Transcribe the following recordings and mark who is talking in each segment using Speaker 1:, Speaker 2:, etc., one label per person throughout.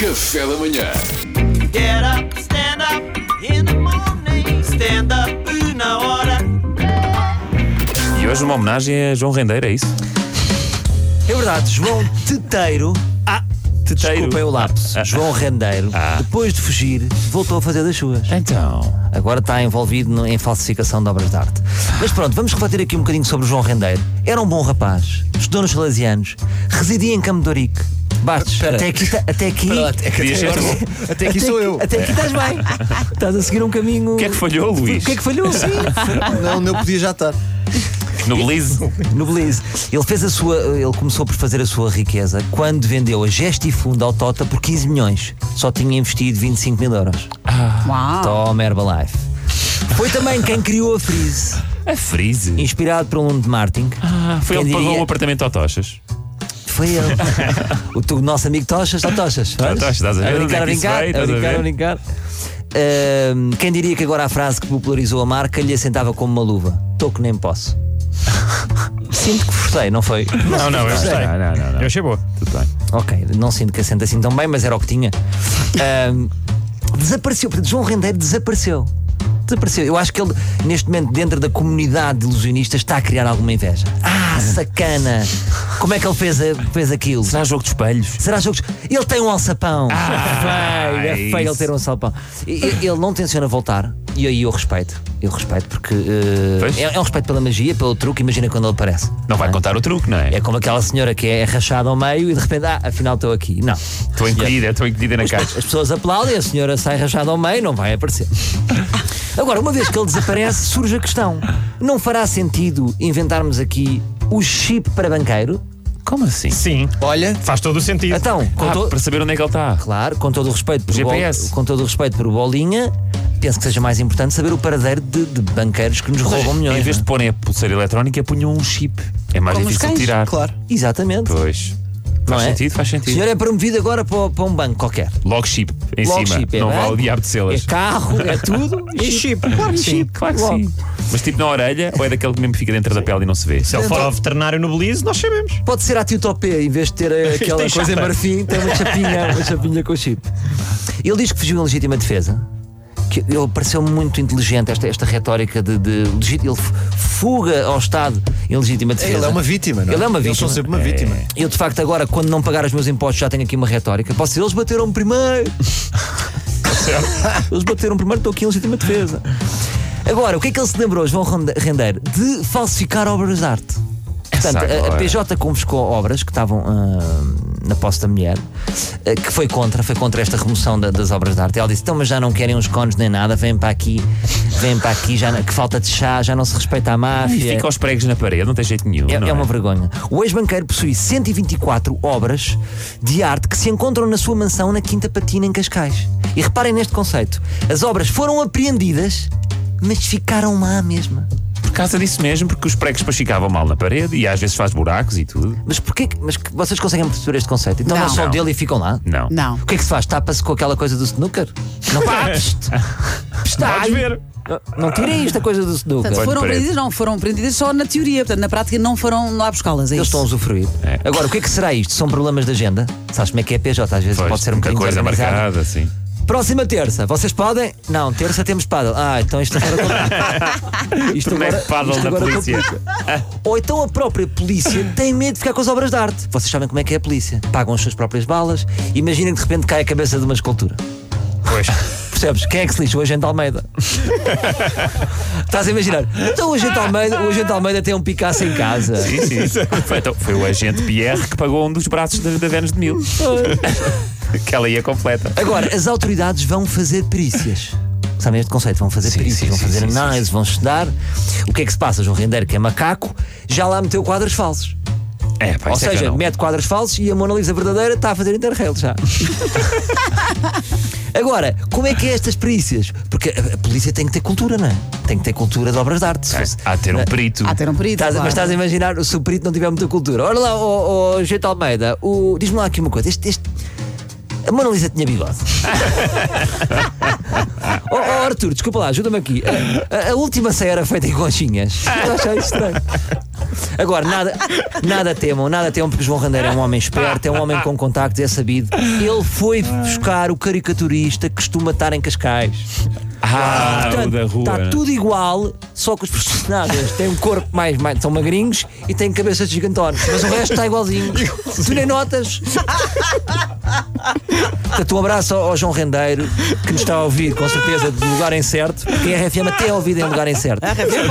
Speaker 1: Café da manhã.
Speaker 2: Get up, stand up in the morning. Stand up na hora.
Speaker 3: E hoje uma homenagem a João Rendeiro, é isso?
Speaker 4: É verdade, João Teteiro.
Speaker 3: Teteiro.
Speaker 4: Desculpem o lapso. João Rendeiro, depois de fugir, voltou a fazer das suas.
Speaker 3: Então.
Speaker 4: Agora está envolvido em falsificação de obras de arte. Mas pronto, vamos refletir aqui um bocadinho sobre o João Rendeiro. Era um bom rapaz, estudou nos Salesianos, residia em Campo de Ourique. Bastos, até aqui.
Speaker 5: Até aqui sou eu.
Speaker 4: Até aqui estás bem. Estás a seguir um caminho.
Speaker 3: O que é que falhou, Luís?
Speaker 4: O que é que falhou? Sim.
Speaker 5: Não, eu podia já estar.
Speaker 3: No Belize?
Speaker 4: No Belize. Ele começou por fazer a sua riqueza quando vendeu a Gestifund ao Tota por 15 milhões. Só tinha investido 25 mil euros.
Speaker 6: Uau!
Speaker 4: Toma Herbalife. Foi também quem criou a Freeze,
Speaker 3: A Freeze?
Speaker 4: inspirado por um aluno de marketing.
Speaker 3: Foi ele
Speaker 4: Quem
Speaker 3: que pagou
Speaker 4: diria?
Speaker 3: um apartamento ao Tochas.
Speaker 4: Foi ele. O nosso amigo Tochas, ó Tochas.
Speaker 3: Tochas, estás a ver? Onde é que isso veio? Estás a ver?
Speaker 4: brincar. Quem diria que agora a frase que popularizou a marca lhe assentava como uma luva? Tô que nem posso. Sinto que forcei, não foi?
Speaker 5: Não, eu gostei.
Speaker 3: Não.
Speaker 5: Eu achei boa.
Speaker 3: Tudo bem.
Speaker 4: Ok, não sinto que assenta assim tão bem, mas era o que tinha. Desapareceu, portanto, João Rendeiro desapareceu. Eu acho que ele, neste momento, dentro da comunidade de ilusionistas, está a criar alguma inveja. Sacana! Como é que ele fez aquilo?
Speaker 3: Será jogo de espelhos?
Speaker 4: Será jogos? Ele tem um alçapão! É feio ele ter um alçapão. Ele não tenciona voltar, e aí eu respeito. Porque é um respeito pela magia, pelo truque. Imagina quando ele aparece.
Speaker 3: Não vai contar o truque, não é?
Speaker 4: É como aquela senhora que é rachada ao meio e de repente, afinal estou aqui. Não.
Speaker 3: Estou encolhida na caixa.
Speaker 4: As pessoas aplaudem, a senhora sai rachada ao meio, não vai aparecer. Agora, uma vez que ele desaparece, surge a questão: não fará sentido inventarmos aqui o chip para banqueiro?
Speaker 3: Como assim?
Speaker 5: Sim. Olha, faz todo o sentido.
Speaker 4: Então,
Speaker 3: Para saber onde é que ele está.
Speaker 4: claro, com todo o respeito por
Speaker 3: GPS.
Speaker 4: com todo o respeito por Bolinha, penso que seja mais importante saber o paradeiro de banqueiros que nos roubam milhões.
Speaker 3: Em vez de porem a pulseira eletrónica, punham um chip. É mais
Speaker 6: Como os
Speaker 3: difícil de
Speaker 6: cães.
Speaker 3: tirar.
Speaker 5: Claro.
Speaker 4: Exatamente.
Speaker 3: Pois.
Speaker 4: Não
Speaker 3: Faz
Speaker 4: é?
Speaker 3: sentido, faz
Speaker 4: O
Speaker 3: sentido.
Speaker 4: senhor é promovido agora para um banco qualquer.
Speaker 3: Logo chip em
Speaker 4: Logo
Speaker 3: cima.
Speaker 4: chip, é
Speaker 3: não vale
Speaker 4: banco,
Speaker 3: o diabo de
Speaker 4: é
Speaker 3: celas.
Speaker 4: carro, é tudo.
Speaker 5: E chip, claro que sim.
Speaker 3: Claro que
Speaker 4: Logo.
Speaker 3: sim. Mas tipo na orelha ou é daquele que mesmo fica dentro da pele e não se vê?
Speaker 5: Se ele for ao veterinário no Belize, nós sabemos.
Speaker 4: Pode ser a Tiutopé, em vez de ter aquela
Speaker 5: Tem
Speaker 4: coisa em
Speaker 5: chapa.
Speaker 4: marfim, tem uma chapinha com chip. Ele diz que fugiu em legítima defesa. Que ele pareceu muito inteligente, esta retórica de ele fuga ao Estado em legítima defesa.
Speaker 5: Ele é uma vítima, não é?
Speaker 4: Ele é uma
Speaker 5: Eles são
Speaker 4: vítima.
Speaker 5: sempre uma vítima.
Speaker 4: Eu, de facto, agora, quando não pagar os meus impostos, já tenho aqui uma retórica. Posso dizer, eles bateram-me primeiro. Eles bateram primeiro, estou aqui em legítima defesa. Agora, o que é que ele se lembrou, João Rendeiro? De falsificar obras de arte. Portanto, a PJ confiscou obras que estavam na posse da mulher, que foi contra esta remoção das obras de arte. Ela disse: então, mas já não querem uns cones nem nada, vêm para aqui, já, que falta de chá, já não se respeita a
Speaker 3: E
Speaker 4: máfia.
Speaker 3: fica aos pregos na parede, não tem jeito nenhum. não
Speaker 4: É uma vergonha. O ex-banqueiro possui 124 obras de arte que se encontram na sua mansão na Quinta Patina, em Cascais. E reparem neste conceito: as obras foram apreendidas, mas ficaram lá à mesma.
Speaker 3: Por causa disso mesmo, porque os pregos depois ficavam mal na parede e às vezes faz buracos e tudo.
Speaker 4: Mas porquê? Mas vocês conseguem perceber este conceito? Então não,
Speaker 6: Não.
Speaker 4: são
Speaker 3: Não.
Speaker 4: dele e ficam lá?
Speaker 3: Não.
Speaker 6: Não.
Speaker 4: O que é que se faz? Tapa-se com aquela coisa do snooker? Não está.
Speaker 3: Podes ver.
Speaker 4: Não tirem esta coisa do snooker.
Speaker 6: Portanto,
Speaker 3: parede.
Speaker 6: não foram apreendidas só na teoria, portanto, na prática não foram lá buscá-las. É
Speaker 4: Eles
Speaker 6: isso.
Speaker 4: estão a usufruir.
Speaker 3: É.
Speaker 4: Agora, o que é que será isto? São problemas de agenda? Sabes como é que é PJ? Às vezes
Speaker 3: Pois,
Speaker 4: pode ser um
Speaker 3: muita
Speaker 4: bocadinho
Speaker 3: coisa
Speaker 4: desorganizado.
Speaker 3: marcada, sim.
Speaker 4: Próxima terça, vocês podem? Não, terça temos paddle. Então isto agora complica.
Speaker 3: Torneio de paddle
Speaker 4: isto
Speaker 3: na
Speaker 4: agora
Speaker 3: polícia.
Speaker 4: complica. Ou então a própria polícia tem medo de ficar com as obras de arte. Vocês sabem como é que é a polícia? Pagam as suas próprias balas. Imaginem que de repente cai a cabeça de uma escultura.
Speaker 5: Pois.
Speaker 4: Percebes? Quem é que se lixa? O agente Almeida. Estás a imaginar? Então o agente Almeida tem um Picasso em casa.
Speaker 3: Sim. Foi o agente Pierre que pagou um dos braços da Vênus de Milo. Que ela ia completa.
Speaker 4: Agora, as autoridades vão fazer perícias. Sabem este conceito? Vão fazer perícias, vão fazer análise, vão estudar. O que é que se passa? João Rendeiro, que é macaco, já lá meteu quadros falsos. Ou
Speaker 3: Isso é que
Speaker 4: seja,
Speaker 3: eu não.
Speaker 4: mete quadros falsos e a Mona Lisa verdadeira está a fazer Interrail já. Agora, como é que é estas perícias? Porque a polícia tem que ter cultura, não é? Tem que ter cultura de obras de arte.
Speaker 3: Há de ter um perito.
Speaker 6: Há ter um perito.
Speaker 4: Mas
Speaker 6: claro.
Speaker 4: estás a imaginar se o perito não tiver muita cultura. Olha lá, o Jeito Almeida, diz-me lá aqui uma coisa. A Mona Lisa tinha bigode. Arthur, desculpa lá, ajuda-me aqui. A última ceia era feita em conchinhas. Eu achei estranho. Agora, nada temam, porque João Rendeiro é um homem esperto, é um homem com contactos, é sabido. Ele foi buscar o caricaturista que costuma estar em Cascais.
Speaker 3: O da rua.
Speaker 4: Está tudo igual, só que os personagens têm um corpo mais são magrinhos e têm cabeças gigantones, mas o resto está igualzinho. Tu nem notas. Portanto, um abraço ao João Rendeiro, que nos está a ouvir, com certeza, do lugar incerto, porque a RFM até é ouvida em lugar incerto.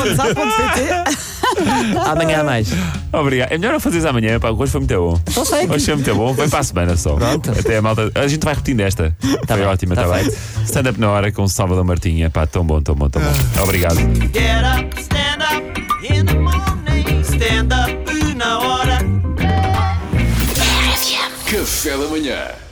Speaker 4: Amanhã há mais.
Speaker 3: Obrigado. É melhor não fazeres amanhã, pá. Hoje foi muito bom.
Speaker 4: Não sei.
Speaker 3: Hoje foi muito bom. Vem para a semana só.
Speaker 4: Pronto.
Speaker 3: Até a malta. A gente vai repetindo esta. Foi
Speaker 4: bem,
Speaker 3: ótima,
Speaker 4: tá
Speaker 3: está bem? Stand-up na hora com Salvador Martinha. Pá, tão bom. Obrigado.
Speaker 2: Get up, stand up in the morning. Stand up na hora.
Speaker 1: Café da manhã.